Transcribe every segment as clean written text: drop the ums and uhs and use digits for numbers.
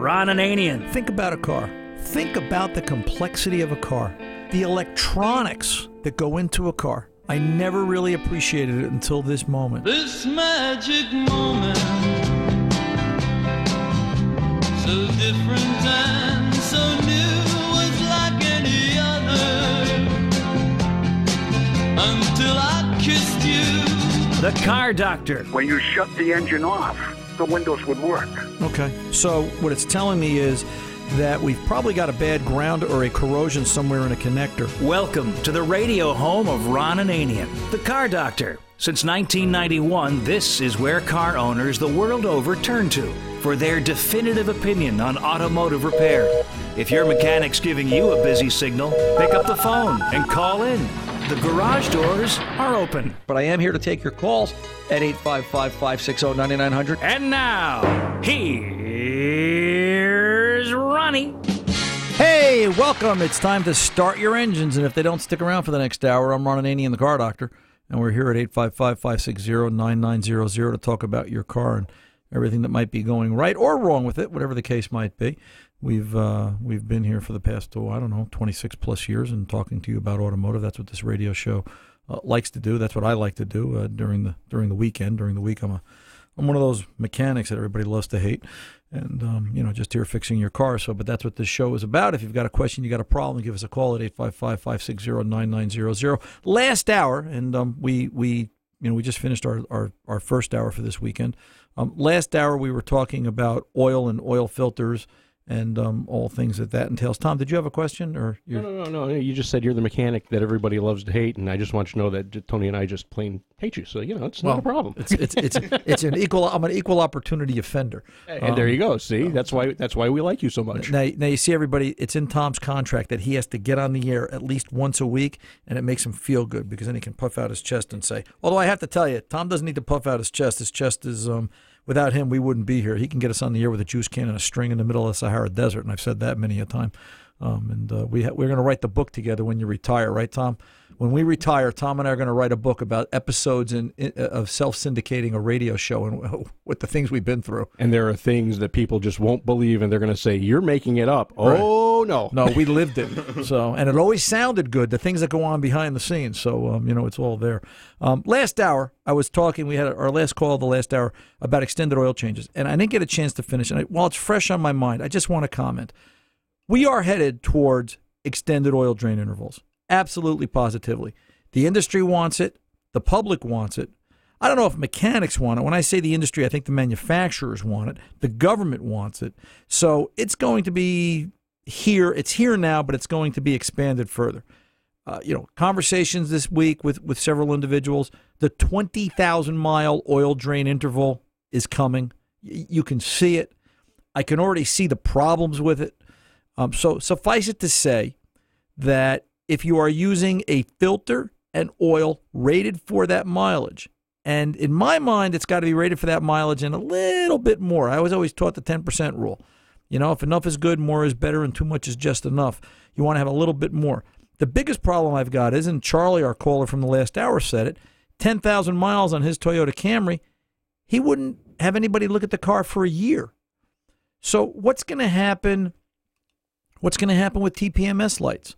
Ron Ananian. Think about a car. Think about the complexity of a car. The electronics that go into a car. I never really appreciated it until this moment. This magic moment, so different and so new, was like any other, until I kissed you. The Car Doctor. When you shut the engine off, the windows would work. Okay, so what it's telling me is that we've probably got a bad ground or a corrosion somewhere in a connector. Welcome to the radio home of Ron Ananian, the Car Doctor. Since 1991, this is where car owners the world over turn to for their definitive opinion on automotive repair. If your mechanic's giving you a busy signal, pick up the phone and call in. The garage doors are open. But I am here to take your calls at 855-560-9900. And now, here's Ronnie. Hey, welcome. It's time to start your engines. And if they don't stick around for the next hour, I'm Ron Ananian, the Car Doctor. And we're here at 855-560-9900 to talk about your car and everything that might be going right or wrong with it, whatever the case might be. We've been here for the past, 26 plus years and talking to you about automotive. That's what this radio show likes to do. That's what I like to do during the weekend. During the week, I'm one of those mechanics that everybody loves to hate, and just here fixing your car. But that's what this show is about. If you've got a question, you got a problem, give us a call at 855-560-9900. Last hour, and we just finished our first hour for this weekend. Last hour we were talking about oil and oil filters and all things that entails. Tom, did you have a question? Or No. You just said you're the mechanic that everybody loves to hate, and I just want you to know that Tony and I just plain hate you. So it's not a problem. It's an equal. I'm an equal opportunity offender. And there you go. See, that's why we like you so much. Now you see, everybody. It's in Tom's contract that he has to get on the air at least once a week, and it makes him feel good because then he can puff out his chest and say. Although I have to tell you, Tom doesn't need to puff out his chest. His chest is. Without him, we wouldn't be here. He can get us on the air with a juice can and a string in the middle of the Sahara Desert, and I've said that many a time. We're going to write the book together when you retire, right, Tom? When we retire, Tom and I are going to write a book about episodes of self-syndicating a radio show and with the things we've been through. And there are things that people just won't believe, and they're going to say, you're making it up. Right. Oh, no. No, we lived it. And it always sounded good, the things that go on behind the scenes. So, it's all there. Last hour, I was talking, we had our last call of the last hour about extended oil changes, and I didn't get a chance to finish. And while it's fresh on my mind, I just want to comment. We are headed towards extended oil drain intervals. Absolutely, positively. The industry wants it. The public wants it. I don't know if mechanics want it. When I say the industry, I think the manufacturers want it. The government wants it. So it's going to be here. It's here now, but it's going to be expanded further. Conversations this week with several individuals. The 20,000-mile oil drain interval is coming. You can see it. I can already see the problems with it. So suffice it to say that if you are using a filter and oil rated for that mileage, and in my mind, it's got to be rated for that mileage and a little bit more. I was always taught the 10% rule. If enough is good, more is better, and too much is just enough. You want to have a little bit more. The biggest problem I've got is, and Charlie, our caller from the last hour, said it, 10,000 miles on his Toyota Camry, he wouldn't have anybody look at the car for a year. So what's going to happen? What's going to happen with TPMS lights?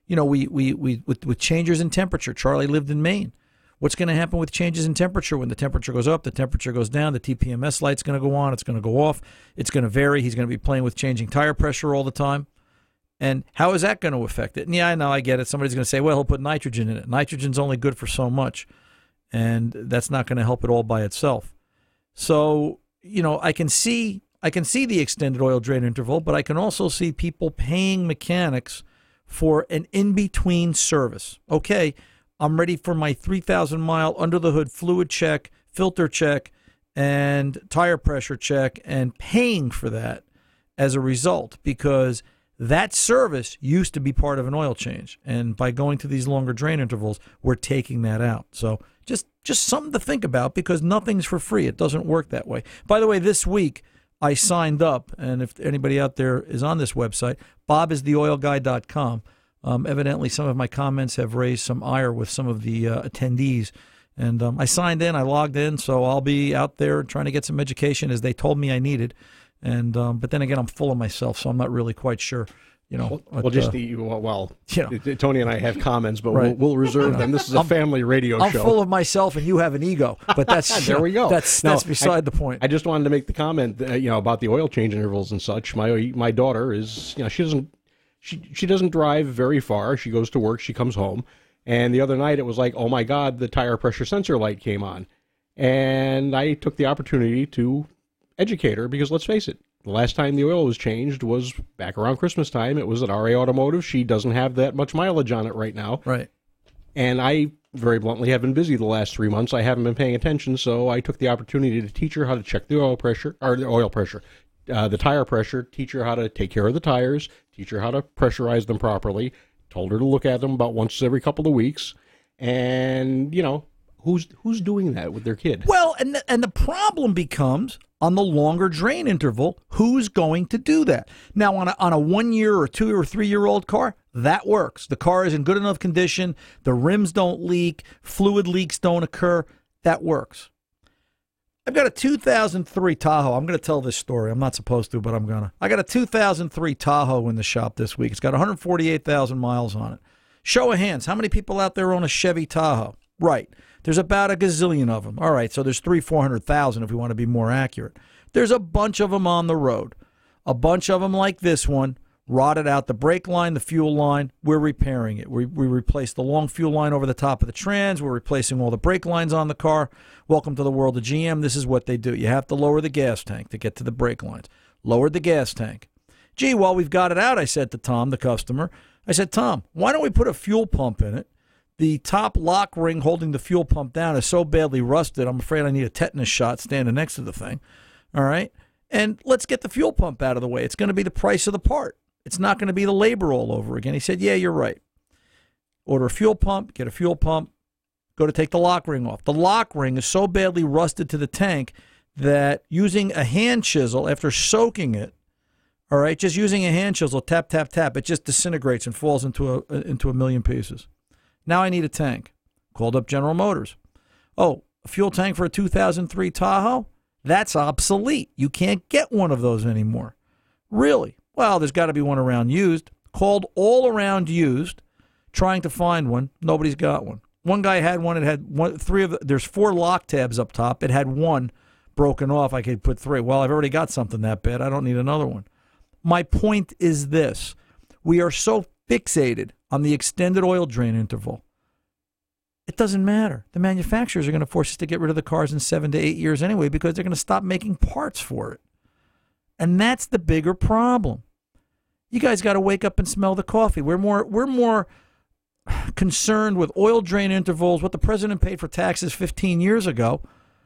With changes in temperature. Charlie lived in Maine. What's going to happen with changes in temperature? When the temperature goes up, the temperature goes down, the TPMS light's going to go on, it's going to go off, it's going to vary. He's going to be playing with changing tire pressure all the time. And how is that going to affect it? And yeah, I know, I get it. Somebody's going to say, well, he'll put nitrogen in it. Nitrogen's only good for so much, and that's not going to help it all by itself. So, I can see the extended oil drain interval, but I can also see people paying mechanics for an in-between service. Okay, I'm ready for my 3,000-mile under-the-hood fluid check, filter check, and tire pressure check, and paying for that as a result, because that service used to be part of an oil change. And by going to these longer drain intervals, we're taking that out. So just something to think about, because nothing's for free. It doesn't work that way. By the way, this week, I signed up, and if anybody out there is on this website, bobistheoilguy.com. Evidently, some of my comments have raised some ire with some of the attendees. And I signed in, I logged in, so I'll be out there trying to get some education as they told me I needed. And but then again, I'm full of myself, so I'm not really quite sure. You know, Tony and I have comments, but Right. we'll reserve them. This is a family radio I'm show. full of myself, and you have an ego. But that's There we go. That's beside the point. I just wanted to make the comment, about the oil change intervals and such. My daughter is, she doesn't drive very far. She goes to work. She comes home, and the other night it was like, oh my God, the tire pressure sensor light came on, and I took the opportunity to educate her because let's face it. The last time the oil was changed was back around Christmas time. It was at RA Automotive. She doesn't have that much mileage on it right now. Right. And I, very bluntly, have been busy the last 3 months. I haven't been paying attention, so I took the opportunity to teach her how to check the the tire pressure, teach her how to take care of the tires, teach her how to pressurize them properly, told her to look at them about once every couple of weeks. And, who's doing that with their kid? Well, and the problem becomes on the longer drain interval, who's going to do that? Now, on a 1 year or 2 or 3 year old car, that works. The car is in good enough condition. The rims don't leak. Fluid leaks don't occur. That works. I've got a 2003 Tahoe. I'm going to tell this story. I'm not supposed to, but I'm going to. I got a 2003 Tahoe in the shop this week. It's got 148,000 miles on it. Show of hands. How many people out there own a Chevy Tahoe? Right. There's about a gazillion of them. All right, so there's 400,000 if we want to be more accurate. There's a bunch of them on the road. A bunch of them like this one, rotted out the brake line, the fuel line. We're repairing it. We replaced the long fuel line over the top of the trans. We're replacing all the brake lines on the car. Welcome to the world of GM. This is what they do. You have to lower the gas tank to get to the brake lines. Lowered the gas tank. Gee, while we've got it out, I said to Tom, the customer, I said, Tom, why don't we put a fuel pump in it? The top lock ring holding the fuel pump down is so badly rusted, I'm afraid I need a tetanus shot standing next to the thing. All right? And let's get the fuel pump out of the way. It's going to be the price of the part. It's not going to be the labor all over again. He said, yeah, you're right. Order a fuel pump, get a fuel pump, go to take the lock ring off. The lock ring is so badly rusted to the tank that using a hand chisel after soaking it, all right, just using a hand chisel, tap, tap, tap, it just disintegrates and falls into a million pieces. Now I need a tank. Called up General Motors. Oh, a fuel tank for a 2003 Tahoe? That's obsolete. You can't get one of those anymore. Really? Well, there's got to be one around used. Called all around used, trying to find one. Nobody's got one. One guy had one. It had there's 4 lock tabs up top. It had one broken off. I could put 3. Well, I've already got something that bad. I don't need another one. My point is this. We are so fixated on the extended oil drain interval. It doesn't matter. The manufacturers are going to force us to get rid of the cars in 7 to 8 years anyway because they're going to stop making parts for it. And that's the bigger problem. You guys got to wake up and smell the coffee. We're more concerned with oil drain intervals, what the president paid for taxes 15 years ago,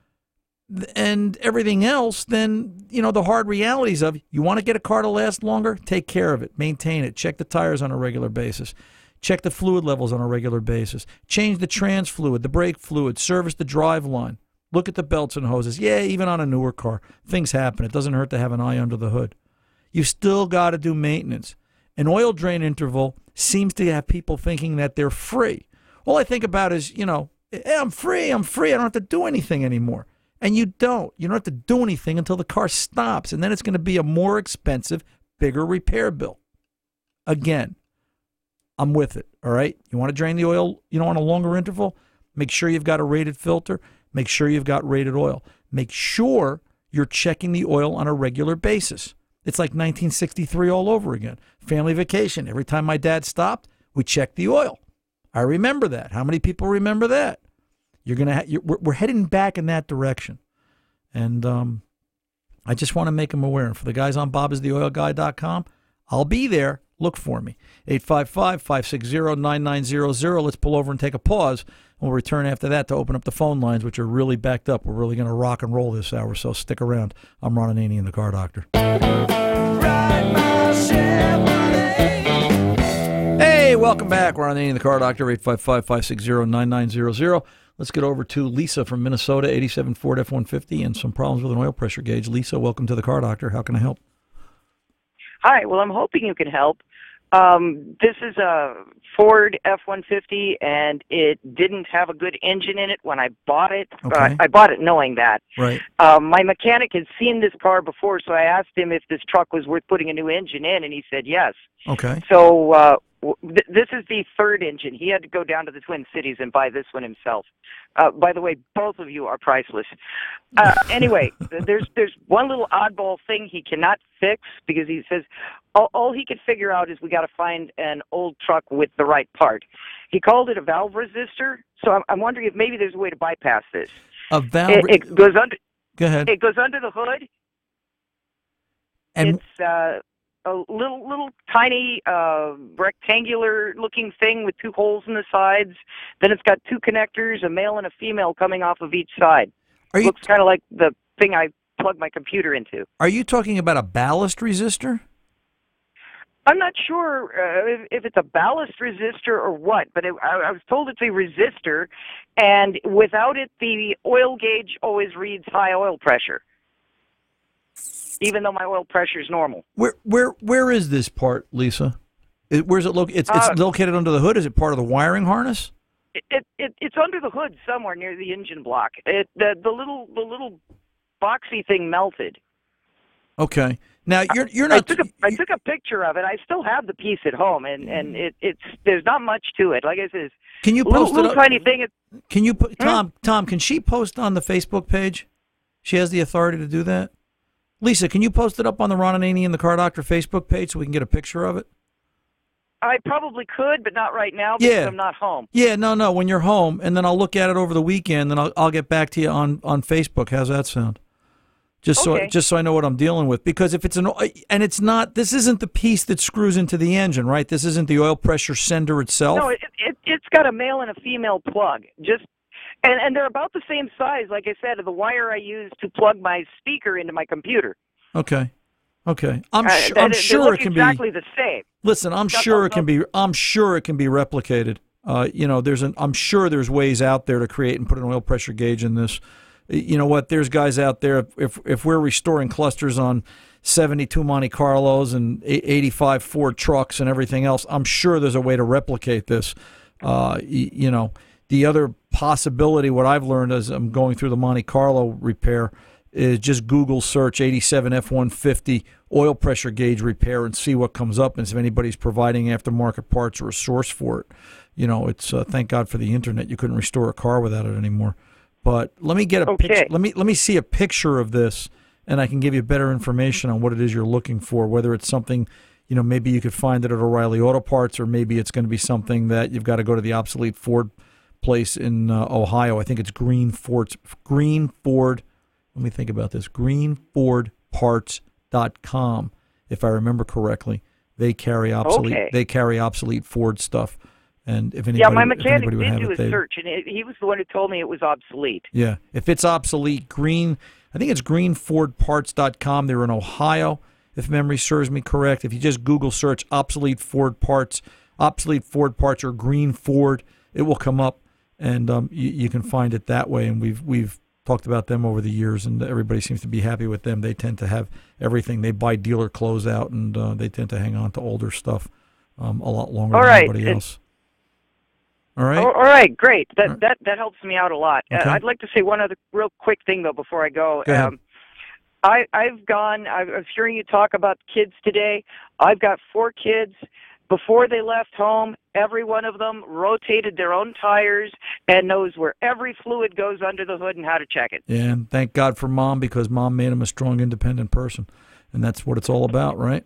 and everything else than, the hard realities of you want to get a car to last longer, take care of it, maintain it, check the tires on a regular basis, check the fluid levels on a regular basis, change the trans fluid, the brake fluid, service the drive line, look at the belts and hoses. Yeah, even on a newer car, things happen. It doesn't hurt to have an eye under the hood. You still got to do maintenance. An oil drain interval seems to have people thinking that they're free. All I think about is, hey, I'm free. I don't have to do anything anymore. And you don't. You don't have to do anything until the car stops. And then it's going to be a more expensive, bigger repair bill. Again, I'm with it, all right? You want to drain the oil, on a longer interval? Make sure you've got a rated filter. Make sure you've got rated oil. Make sure you're checking the oil on a regular basis. It's like 1963 all over again. Family vacation. Every time my dad stopped, we checked the oil. I remember that. How many people remember that? We're heading back in that direction. And I just want to make them aware. And for the guys on bobistheoilguy.com, I'll be there. Look for me. 855-560-9900. Let's pull over and take a pause. We'll return after that to open up the phone lines, which are really backed up. We're really going to rock and roll this hour, so stick around. I'm Ron Ananian, the Car Doctor. Hey, welcome back. Ron Ananian, the Car Doctor, 855-560-9900. Let's get over to Lisa from Minnesota, 87 Ford F-150, and some problems with an oil pressure gauge. Lisa, welcome to the Car Doctor. How can I help? Hi. Well, I'm hoping you can help. This is a Ford F-150, and it didn't have a good engine in it when I bought it. Okay. I bought it knowing that. Right. My mechanic had seen this car before, so I asked him if this truck was worth putting a new engine in, and he said yes. Okay. So this is the third engine. He had to go down to the Twin Cities and buy this one himself. By the way, both of you are priceless. Anyway, there's one little oddball thing he cannot fix because he says all he could figure out is we got to find an old truck with the right part. He called it a valve resistor. So I'm wondering if maybe there's a way to bypass this. A valve. It goes under. Go ahead. It goes under the hood. And It's a little tiny rectangular looking thing with two holes in the sides. Then it's got two connectors, a male and a female coming off of each side. are you Looks kind of like the thing I plug my computer into. are you talking about a ballast resistor? I'm not sure if it's a ballast resistor or what, but I was told it's a resistor, and without it, the oil gauge always reads high oil pressure, even though my oil pressure is normal. Where is this part, Lisa? Where's it located? It's located under the hood. Is it part of the wiring harness? It's under the hood somewhere near the engine block. The little boxy thing melted. Okay. Now you're not. I took a picture of it. I still have the piece at home, and it's there's not much to it. Like I said, Can you post little it? Up? tiny thing. Can you put Tom? Can she post on the Facebook page? She has the authority to do that. Lisa, can you post it up on the Ron Ananian the Car Doctor Facebook page so we can get a picture of it? I probably could, but not right now because Yeah. I'm not home. Yeah, no. When you're home, and then I'll look at it over the weekend, and I'll get back to you on Facebook. How's that sound? Just so I know what I'm dealing with. Because if it's it's not, this isn't the piece that screws into the engine, right? This isn't the oil pressure sender itself. No, it's got a male and a female plug. And they're about the same size, like I said, of the wire I use to plug my speaker into my computer. Okay. I'm They sure look it can exactly be. the same. Listen, I'm sure it can be replicated. I'm sure there's ways out there to create and put an oil pressure gauge in this. You know what? There's guys out there. If we're restoring clusters on 72 Monte Carlos and 85 Ford trucks and everything else, I'm sure there's a way to replicate this. The other possibility, what I've learned as I'm going through the Monte Carlo repair, is just Google search 87 F-150 oil pressure gauge repair and see what comes up, and if anybody's providing aftermarket parts or a source for it. It's thank God for the internet. You couldn't restore a car without it anymore. But let me get a picture. Let me see a picture of this, and I can give you better information on what it is you're looking for. Whether it's something, maybe you could find it at O'Reilly Auto Parts, or maybe it's going to be something that you've got to go to the obsolete Ford place in Ohio. I think it's Green Ford. Let me think about this. GreenFordParts.com, if I remember correctly. They carry obsolete. Okay. They carry obsolete Ford stuff. And if anybody, my mechanic would did have do it, a search, and he was the one who told me it was obsolete. Yeah, if it's obsolete, I think it's GreenFordParts.com. They're in Ohio, if memory serves me correct. If you just Google search obsolete Ford parts, or Green Ford, it will come up, and you can find it that way. And we've talked about them over the years, and everybody seems to be happy with them. They tend to have everything. They buy dealer clothes out, and they tend to hang on to older stuff a lot longer than anybody else. All right. All right, great. That helps me out a lot. Okay. I'd like to say one other real quick thing though before I go. Go ahead. I was hearing you talk about kids today. I've got 4 kids. Before they left home, every one of them rotated their own tires and knows where every fluid goes under the hood and how to check it. Yeah, and thank God for Mom, because Mom made him a strong, independent person, and that's what it's all about, right?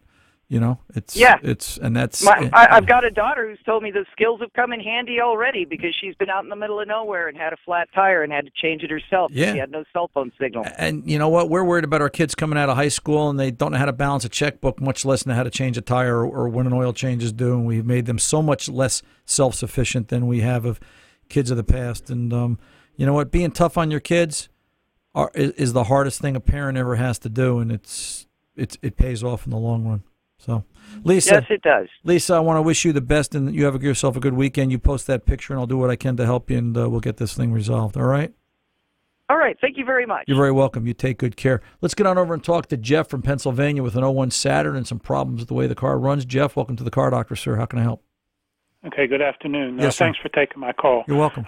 I've got a daughter who's told me the skills have come in handy already because she's been out in the middle of nowhere and had a flat tire and had to change it herself. Yeah. She had no cell phone signal. And you know what? We're worried about our kids coming out of high school and they don't know how to balance a checkbook, much less know how to change a tire or when an oil change is due. And we've made them so much less self-sufficient than we have of kids of the past. And you know what? Being tough on your kids is the hardest thing a parent ever has to do, and it pays off in the long run. So, Lisa. Yes, it does. Lisa, I want to wish you the best, and you have yourself a good weekend. You post that picture, and I'll do what I can to help you, and we'll get this thing resolved. All right? All right. Thank you very much. You're very welcome. You take good care. Let's get on over and talk to Jeff from Pennsylvania with an 01 Saturn and some problems with the way the car runs. Jeff, welcome to the Car Doctor, sir. How can I help? Okay, good afternoon. Yes, sir. Thanks for taking my call. You're welcome.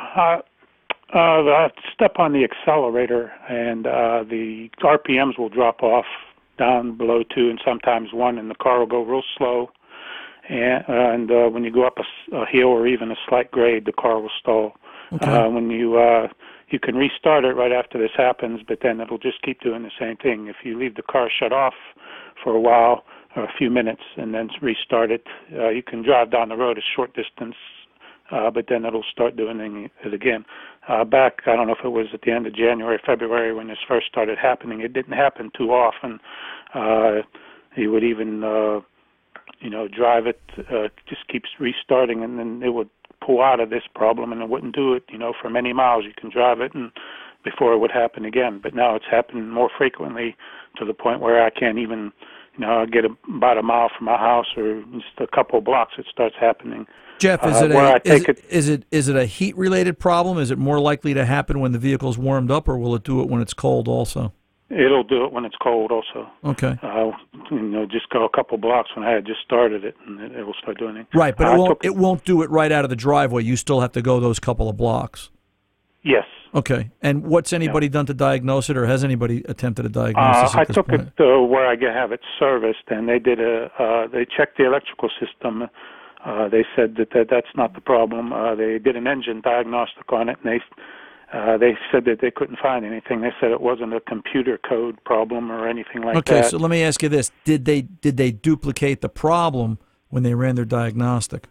I step on the accelerator, and the RPMs will drop off down below 2 and sometimes 1, and the car will go real slow. And when you go up a hill or even a slight grade, the car will stall. Okay. When you can restart it right after this happens, but then it'll just keep doing the same thing. If you leave the car shut off for a while, or a few minutes, and then restart it, you can drive down the road a short distance, but then it'll start doing it again. Back, I don't know if it was at the end of January, February, when this first started happening, it didn't happen too often. He would even, drive it, just keeps restarting, and then it would pull out of this problem, and it wouldn't do it, for many miles. You can drive it, and before it would happen again. But now it's happening more frequently to the point where I can't even, I get about a mile from my house or just a couple of blocks, it starts happening. Jeff, is it a heat related problem? Is it more likely to happen when the vehicle's warmed up, or will it do it when it's cold also? It'll do it when it's cold also. Okay. Just go a couple blocks when I had just started it, and it will start doing it. Right, but it won't do it right out of the driveway. You still have to go those couple of blocks. Yes. Okay. And what's anybody done to diagnose it, or has anybody attempted to diagnose this I at this took point? it where I have it serviced, and they did they checked the electrical system. They said that that's not the problem. They did an engine diagnostic on it, and they said that they couldn't find anything. They said it wasn't a computer code problem or anything like that. Okay, so let me ask you this: Did they duplicate the problem when they ran their diagnostic?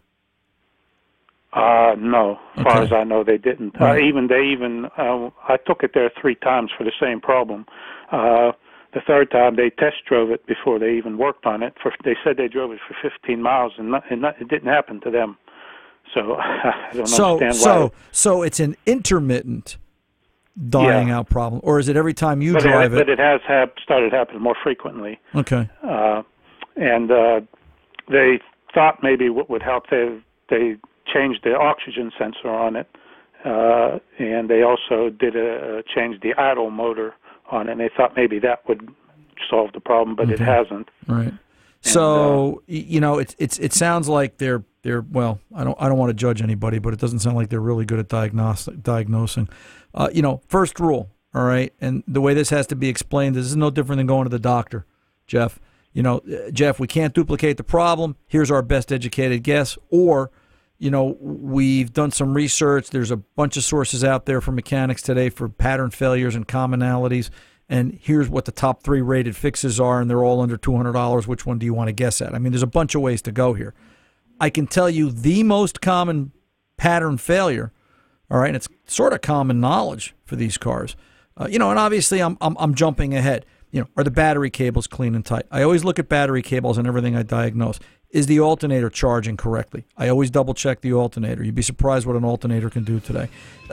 No, as far as I know, they didn't. Right. I took it there 3 times for the same problem. The third time, they test drove it before they even worked on it. They said they drove it for 15 miles, and it didn't happen to them. So I don't understand why. So it's an intermittent dying out problem, or is it every time you drive it? But it has started happening more frequently. Okay. And they thought maybe what would help, they changed the oxygen sensor on it, and they also did change the idle motor on it, and they thought maybe that would solve the problem, but it hasn't. Right. So it sounds like they're well. I don't want to judge anybody, but it doesn't sound like they're really good at diagnosing. First rule, all right, and the way this has to be explained, this is no different than going to the doctor, Jeff. Jeff, we can't duplicate the problem. Here's our best educated guess, or we've done some research. There's a bunch of sources out there for mechanics today for pattern failures and commonalities. And here's what the top 3 rated fixes are, and they're all under $200. Which one do you want to guess at? I mean, there's a bunch of ways to go here. I can tell you the most common pattern failure, all right, and it's sort of common knowledge for these cars. And obviously I'm jumping ahead. Are the battery cables clean and tight? I always look at battery cables and everything I diagnose. Is the alternator charging correctly? I always double check the alternator. You'd be surprised what an alternator can do today.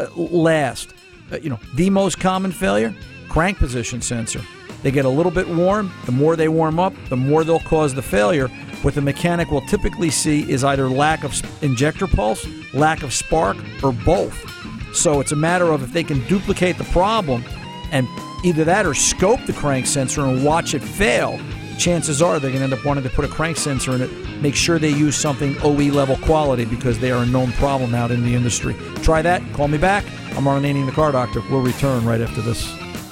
The most common failure, crank position sensor. They get a little bit warm. The more they warm up, the more they'll cause the failure. What the mechanic will typically see is either lack of injector pulse, lack of spark, or both. So it's a matter of if they can duplicate the problem and either that or scope the crank sensor and watch it fail, chances are they're going to end up wanting to put a crank sensor in it. Make sure they use something OE level quality because they are a known problem out in the industry. Try that. Call me back. I'm Ron Ananian, the Car Doctor. We'll return right after this.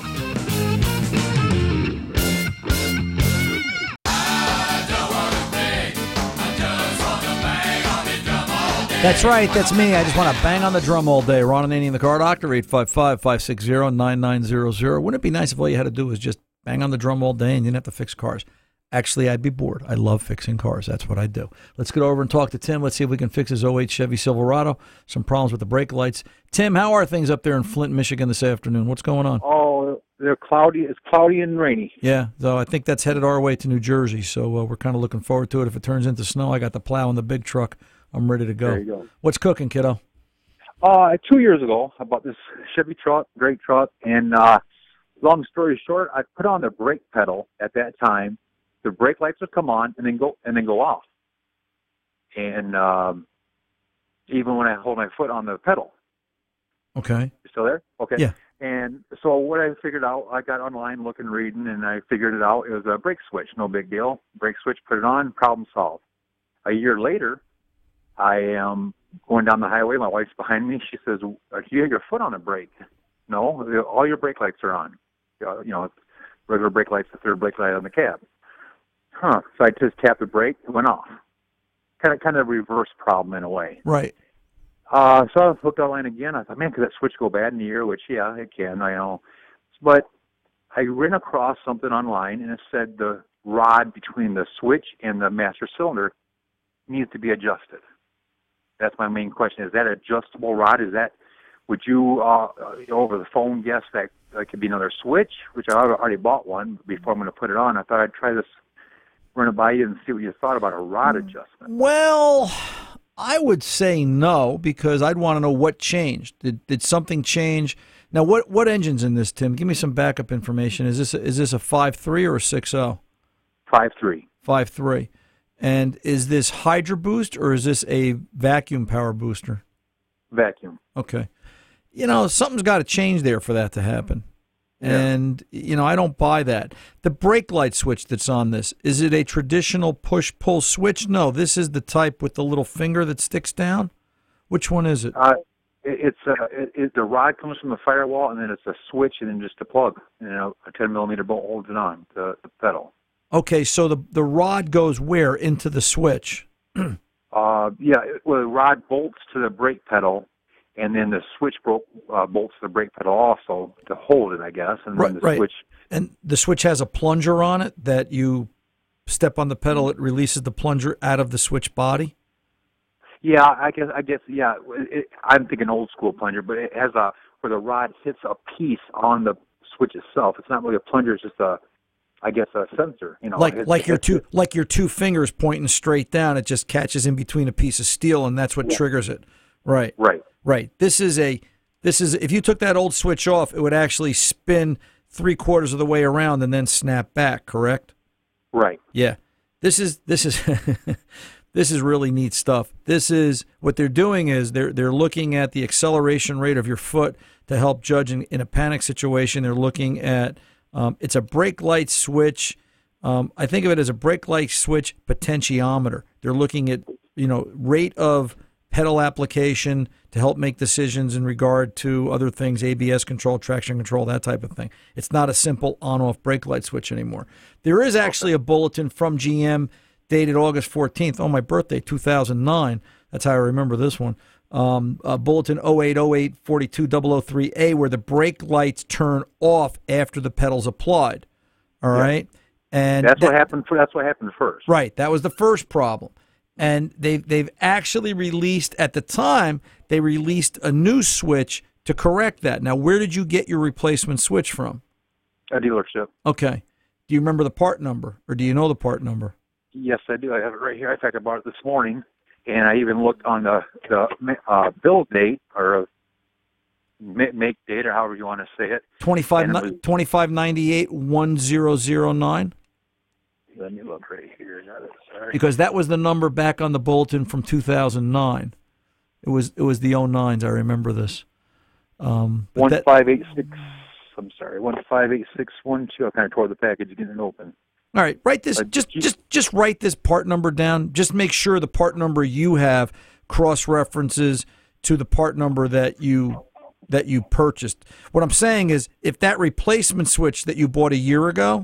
That's right. That's me. I just want to bang on the drum all day. Ron Ananian, the Car Doctor, 855-560-9900. Wouldn't it be nice if all you had to do was just bang on the drum all day and you didn't have to fix cars? Actually, I'd be bored. I love fixing cars. That's what I do. Let's get over and talk to Tim. Let's see if we can fix his 08 Chevy Silverado. Some problems with the brake lights. Tim, how are things up there in Flint, Michigan this afternoon? What's going on? Oh, they're cloudy. It's cloudy and rainy. Yeah, so I think that's headed our way to New Jersey, so we're kind of looking forward to it. If it turns into snow, I got the plow and the big truck. I'm ready to go. There you go. What's cooking, kiddo? 2 years ago, I bought this Chevy truck, great truck, and long story short, I put on the brake pedal at that time. The brake lights would come on and then go off. And even when I hold my foot on the pedal. Okay. You still there? Okay. Yeah. And so what I figured out, I got online looking, reading, and I figured it out. It was a brake switch, no big deal. Brake switch, put it on, problem solved. A year later, I am going down the highway. My wife's behind me. She says, "Do you have your foot on the brake?" No, all your brake lights are on. Regular brake lights, the third brake light on the cab. So I just tapped the brake, it went off. Kind of reverse problem in a way. Right. So I looked online again. I thought, man, could that switch go bad in a year? Which, yeah, it can, I know. But I ran across something online, and it said the rod between the switch and the master cylinder needs to be adjusted. That's my main question. Is that an adjustable rod? Would you, over the phone, guess that could be another switch? Which I already bought one before I'm going to put it on. I thought I'd try this, run it by you and see what you thought about a rod adjustment. Well, I would say no, because I'd want to know what changed. Did something change? Now, what engine's in this, Tim? Give me some backup information. Is this a 5.3 or a 6.0? 5.3. 5.3. And is this Hydro Boost or is this a vacuum power booster? Vacuum. Okay. Something's got to change there for that to happen. Yeah. And, I don't buy that. The brake light switch that's on this, is it a traditional push-pull switch? No, this is the type with the little finger that sticks down. Which one is it? The rod comes from the firewall, and then it's a switch, and then just a plug. A 10-millimeter bolt holds it on, the pedal. Okay, so the rod goes where? Into the switch? The rod bolts to the brake pedal, and then the switch bolts to the brake pedal also to hold it, I guess. And then the switch. And the switch has a plunger on it that you step on the pedal, it releases the plunger out of the switch body? Yeah, I guess. Yeah, I'm thinking old school plunger, but it has where the rod hits a piece on the switch itself. It's not really a plunger; it's just a sensor. Like your two fingers pointing straight down. It just catches in between a piece of steel, and that's what triggers it. Right. This is if you took that old switch off, it would actually spin 3/4 of the way around and then snap back. Correct. Right. Yeah. This is this is really neat stuff. This is what they're doing is they're looking at the acceleration rate of your foot to help judge in a panic situation. They're looking at it's a brake light switch. I think of it as a brake light switch potentiometer. They're looking at rate of pedal application to help make decisions in regard to other things, ABS control, traction control, that type of thing. It's not a simple on-off brake light switch anymore. There is actually a bulletin from GM dated August 14th, on my birthday, 2009. That's how I remember this one. Bulletin 0808-42003A, where the brake lights turn off after the pedal's applied. All right? And that's what happened first. Right. That was the first problem. And they've actually released, at the time, they released a new switch to correct that. Now, where did you get your replacement switch from? A dealership. Okay. Do you remember the part number, or do you know the part number? Yes, I do. I have it right here. In fact, I bought it this morning, and I even looked on the build date or make date, or however you want to say it. 2598-1009. Let me look right here. Sorry. Because that was the number back on the bulletin from 2009. It was the 09s. I remember this. 1586. I'm sorry, 158612. I kind of tore the package getting it open. All right, write this. Just write this part number down. Just make sure the part number you have cross references to the part number that you purchased. What I'm saying is, if that replacement switch that you bought a year ago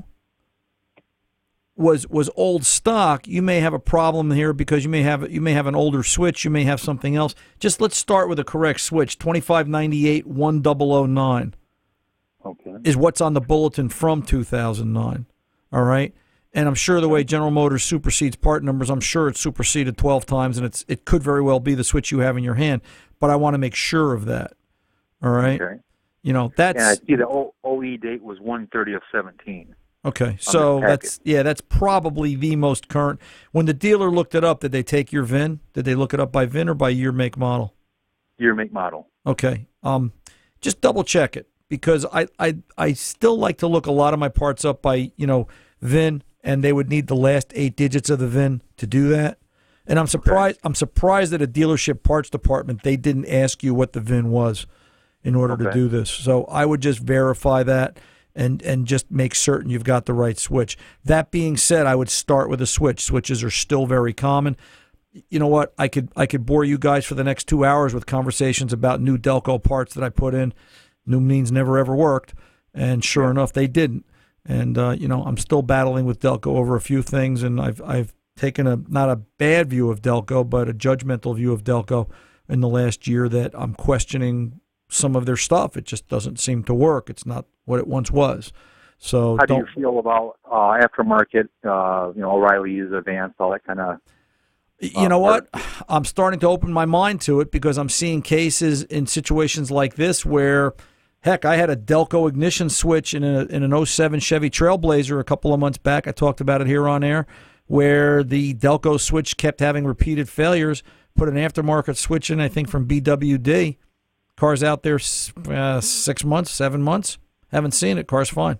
was old stock, you may have a problem here because you may have an older switch, you may have something else. Just let's start with a correct switch. 2598-1009 is what's on the bulletin from 2009. All right, and I'm sure the way General Motors supersedes part numbers, I'm sure it's superseded 12 times, and it could very well be the switch you have in your hand. But I want to make sure of that. All right, okay. That's. And I see the OE date was 1/30/17. Okay, so that's probably the most current. When the dealer looked it up, did they take your VIN? Did they look it up by VIN or by year, make, model? Year, make, model. Okay, just double check it, because I still like to look a lot of my parts up by VIN, and they would need the last 8 digits of the VIN to do that. And I'm surprised. Okay. I'm surprised that a dealership parts department, they didn't ask you what the VIN was. in order to Okay. do this. So I would just verify that and just make certain you've got the right switch. That being said, I would start with a switch. Switches are still very common. You know what? I could bore you guys for the next 2 hours with conversations about new Delco parts that I put in. New means never ever worked, and sure enough, they didn't. And I'm still battling with Delco over a few things, and I've taken not a bad view of Delco, but a judgmental view of Delco in the last year that I'm questioning some of their stuff. It just doesn't seem to work. It's not what it once was. So How do you feel about aftermarket, O'Reilly's, Advanced, all that kind of? You know what? I'm starting to open my mind to it because I'm seeing cases in situations like this where, heck, I had a Delco ignition switch in an 07 Chevy Trailblazer a couple of months back. I talked about it here on air, where the Delco switch kept having repeated failures. Put an aftermarket switch in, I think, from BWD. Car's out there 6 months, 7 months. Haven't seen it. Car's fine.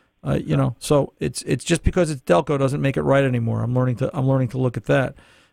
So it's just because it's Delco doesn't make it right anymore. I'm learning to look at that.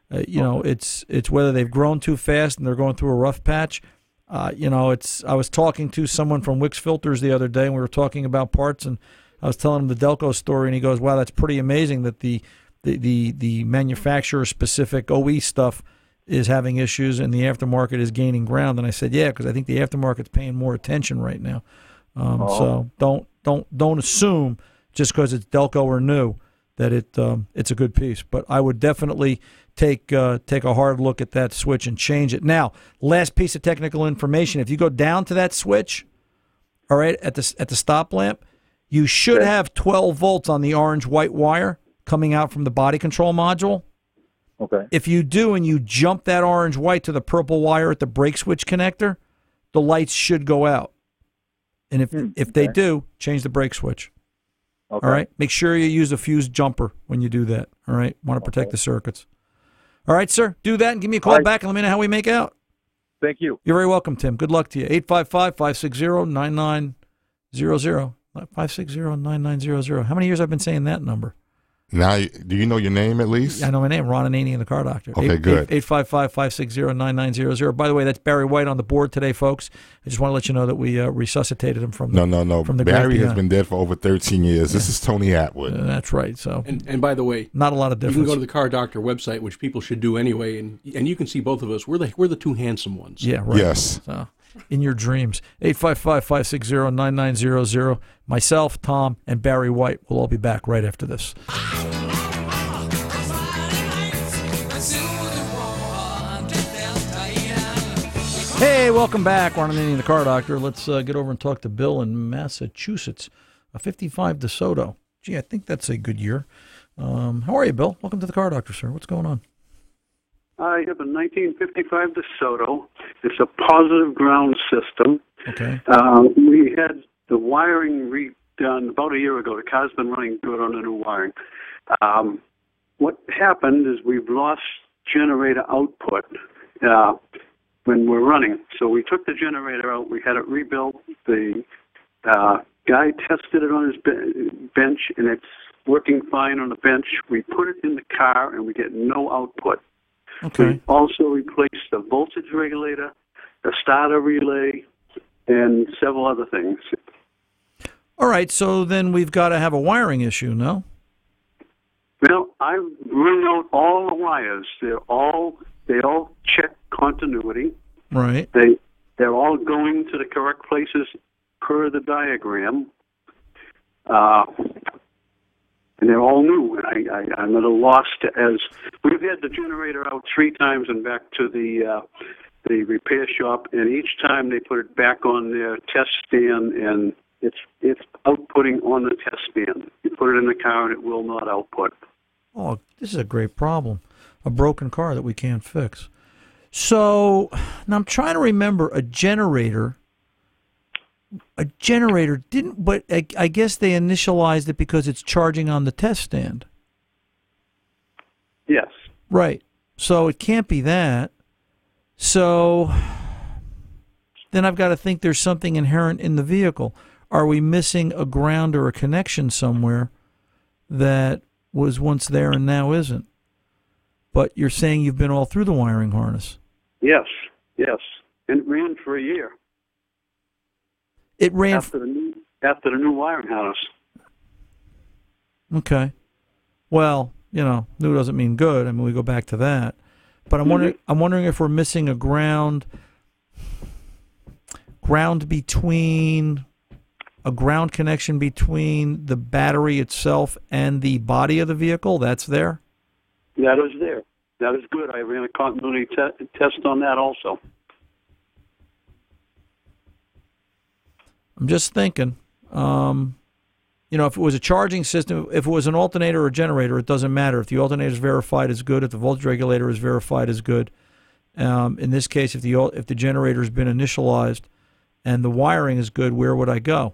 It's whether they've grown too fast and they're going through a rough patch. I was talking to someone from Wix Filters the other day, and we were talking about parts, and I was telling him the Delco story, and he goes, "Wow, that's pretty amazing that the manufacturer specific OE stuff is having issues and the aftermarket is gaining ground." And I said, "Yeah, because I think the aftermarket's paying more attention right now." So don't assume just because it's Delco or new that it's a good piece. But I would definitely take a hard look at that switch and change it. Now, last piece of technical information: if you go down to that switch, all right, at the stop lamp, you should have 12 volts on the orange-white wire coming out from the body control module. Okay. If you do and you jump that orange-white to the purple wire at the brake switch connector, the lights should go out. And if they do, change the brake switch. Okay. All right? Make sure you use a fused jumper when you do that. All right? Want to protect the circuits. All right, sir? Do that and give me a call back and let me know how we make out. Thank you. You're very welcome, Tim. Good luck to you. 855-560-9900. 560-9900. How many years I've been saying that number? Now, do you know your name at least? I know my name, Ron Ananian, the Car Doctor. Okay, good. 855-560-9900. By the way, that's Barry White on the board today, folks. I just want to let you know that we resuscitated him from the No. From the Barry has been dead for over 13 years. This is Tony Atwood. That's right. So, And by the way, not a lot of difference. You can go to the Car Doctor website, which people should do anyway, and you can see both of us. We're the two handsome ones. Yeah, right. Yes. So, in your dreams. 855-560-9900. Myself, Tom, and Barry White will all be back right after this. Hey, welcome back. Ron Ananian, the Car Doctor. Let's get over and talk to Bill in Massachusetts. A 55 DeSoto. Gee, I think that's a good year. How are you, Bill? Welcome to the Car Doctor, sir. What's going on? I have a 1955 DeSoto. It's a positive ground system. Okay. We had the wiring redone about a year ago. The car's been running good on the new wiring. What happened is we've lost generator output when we're running. So we took the generator out. We had it rebuilt. The guy tested it on his bench, and it's working fine on the bench. We put it in the car, and we get no output. Okay. We also replaced the voltage regulator, the starter relay, and several other things. All right, so then we've got to have a wiring issue, no? Well, I've run out all the wires. They all check continuity. Right. They're all going to the correct places per the diagram. And they're all new. I'm at a loss as we've had the generator out 3 times and back to the repair shop, and each time they put it back on their test stand, and it's outputting on the test stand. You put it in the car, and it will not output. Oh, this is a great problem. A broken car that we can't fix. So now I'm trying to remember a generator didn't, but I guess they initialized it because it's charging on the test stand. Yes. Right. So it can't be that. So then I've got to think there's something inherent in the vehicle. Are we missing a ground or a connection somewhere that was once there and now isn't? But you're saying you've been all through the wiring harness. Yes. And it ran for a year. It ran after the new wiring harness. Okay. Well, new doesn't mean good. I mean, we go back to that. But I'm wondering if we're missing a ground connection between the battery itself and the body of the vehicle. That's there. That is there. That is good. I ran a continuity test on that also. I'm just thinking, if it was a charging system, if it was an alternator or a generator, it doesn't matter. If the alternator is verified as good, if the voltage regulator is verified as good, in this case, if the generator has been initialized and the wiring is good, where would I go?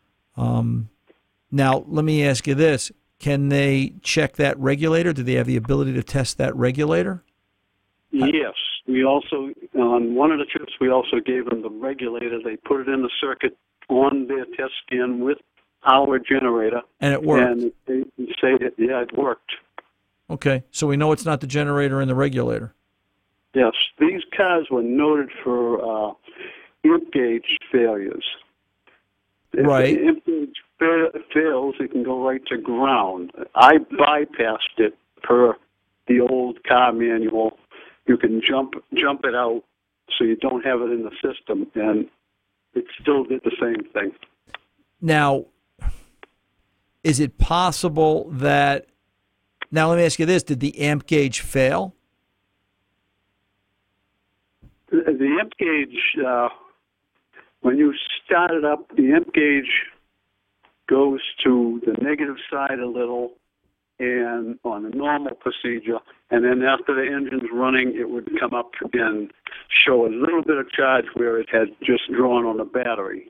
Now, let me ask you this. Can they check that regulator? Do they have the ability to test that regulator? Yes. We also, on one of the trips, we also gave them the regulator. They put it in the circuit on their test scan with our generator. And it worked. And they say that, it worked. Okay. So we know it's not the generator and the regulator. Yes. These cars were noted for imp gauge failures. Right. If the imp gauge fails, it can go right to ground. I bypassed it per the old car manual. You can jump it out so you don't have it in the system, and it still did the same thing. Now, is it possible that... Now, let me ask you this. Did the amp gauge fail? The amp gauge, when you start it up, the amp gauge goes to the negative side a little and on a normal procedure, and then after the engine's running, it would come up and show a little bit of charge where it had just drawn on the battery.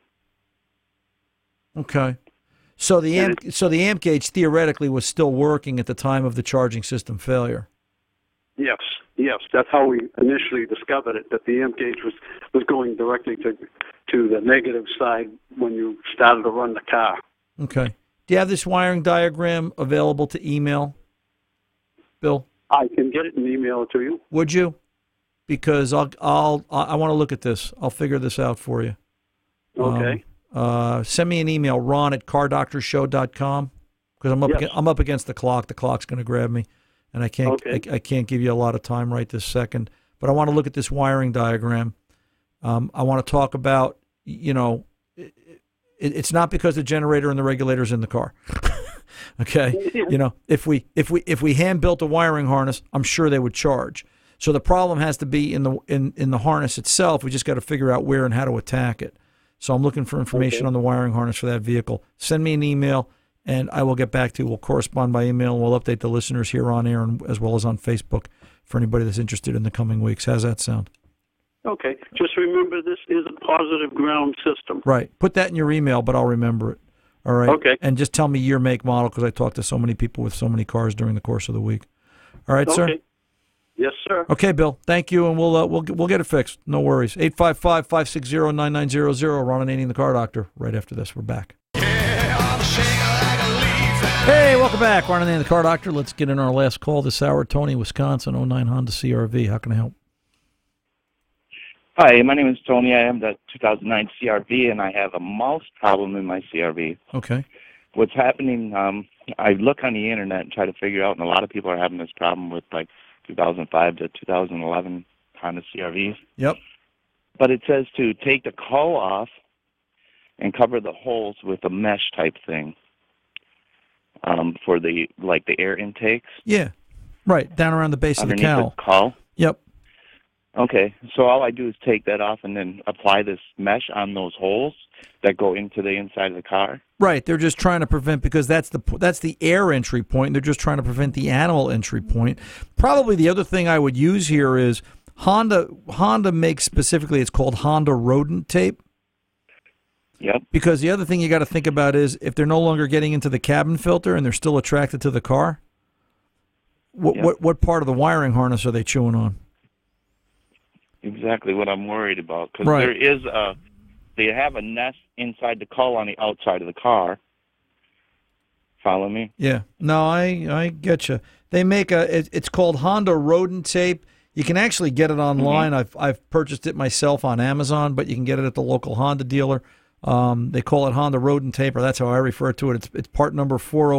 Okay. So the amp gauge theoretically was still working at the time of the charging system failure. Yes, that's how we initially discovered it, that the amp gauge was going directly to the negative side when you started to run the car. Okay. Do you have this wiring diagram available to email, Bill? I can get it and email it to you. Would you? Because I want to look at this. I'll figure this out for you. Okay. Send me an email, ron@cardoctorshow.com, because I'm up against the clock. The clock's going to grab me, and I can't I can't give you a lot of time right this second. But I want to look at this wiring diagram. I want to talk about, it's not because the generator and the regulator is in the car. Okay, if we hand built a wiring harness, I'm sure they would charge. So the problem has to be in the harness itself. We just got to figure out where and how to attack it. So I'm looking for information on the wiring harness for that vehicle. Send me an email, and I will get back to you. We'll correspond by email, and we'll update the listeners here on air and as well as on Facebook for anybody that's interested in the coming weeks. How's that sound? Okay. Just remember, this is a positive ground system. Right. Put that in your email, but I'll remember it. All right. Okay. And just tell me year, make, model, because I talked to so many people with so many cars during the course of the week. All right, sir? Yes, sir. Okay, Bill. Thank you, and we'll get it fixed. No worries. 855-560-9900. Ron Ananian, the Car Doctor. Right after this, we're back. Hey, welcome back. Ron Ananian, the Car Doctor. Let's get in our last call this hour. Tony, Wisconsin, 09 Honda CRV. How can I help? Hi, my name is Tony. I am the 2009 CRV, and I have a mouse problem in my CRV. Okay. What's happening, I look on the internet and try to figure out, and a lot of people are having this problem with, 2005 to 2011 Honda CRVs. Yep. But it says to take the cull off and cover the holes with a mesh type thing for the air intakes. Yeah. Right, down around the base of the cowl. The cull. Yep. Okay, so all I do is take that off and then apply this mesh on those holes that go into the inside of the car. Right, they're just trying to prevent, because that's the air entry point. They're just trying to prevent the animal entry point. Probably the other thing I would use here is Honda makes specifically, it's called Honda rodent tape. Yep. Because the other thing you got to think about is if they're no longer getting into the cabin filter and they're still attracted to the car, what part of the wiring harness are they chewing on? Exactly what I'm worried about, because right. they have a nest inside the cull on the outside of the car. Follow me? Yeah. No, I get you. They make it's called Honda rodent tape. You can actually get it online. Mm-hmm. I've purchased it myself on Amazon, but you can get it at the local Honda dealer. They call it Honda Rodent Tape, or that's how I refer to it. It's part number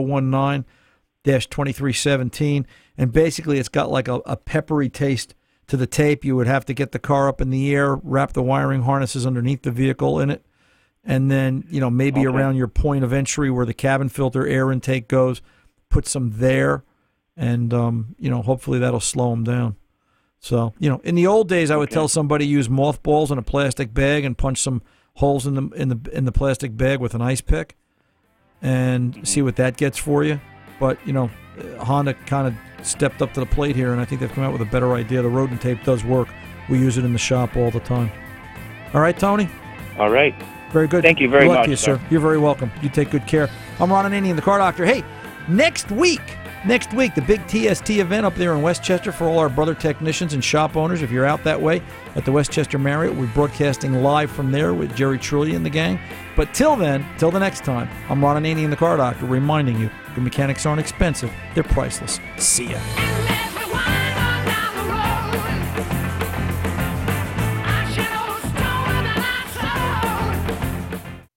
4019-2317, and basically it's got like a peppery taste to the tape. You would have to get the car up in the air, wrap the wiring harnesses underneath the vehicle in it, and then, maybe around your point of entry where the cabin filter air intake goes, put some there, and, hopefully that'll slow them down. So, in the old days, I would tell somebody use mothballs in a plastic bag and punch some holes in the plastic bag with an ice pick and see what that gets for you. But, Honda kind of stepped up to the plate here, and I think they've come out with a better idea. The rodent tape does work. We use it in the shop all the time. All right, Tony? All right. Very good. Thank you very much, sir. You're very welcome. You take good care. I'm Ron Ananian, the Car Doctor. Hey, next week, the big TST event up there in Westchester for all our brother technicians and shop owners. If you're out that way at the Westchester Marriott, we're broadcasting live from there with Jerry Trulli and the gang. But till then, till the next time, I'm Ron Ananian, the Car Doctor, reminding you, good mechanics aren't expensive. They're priceless. See ya.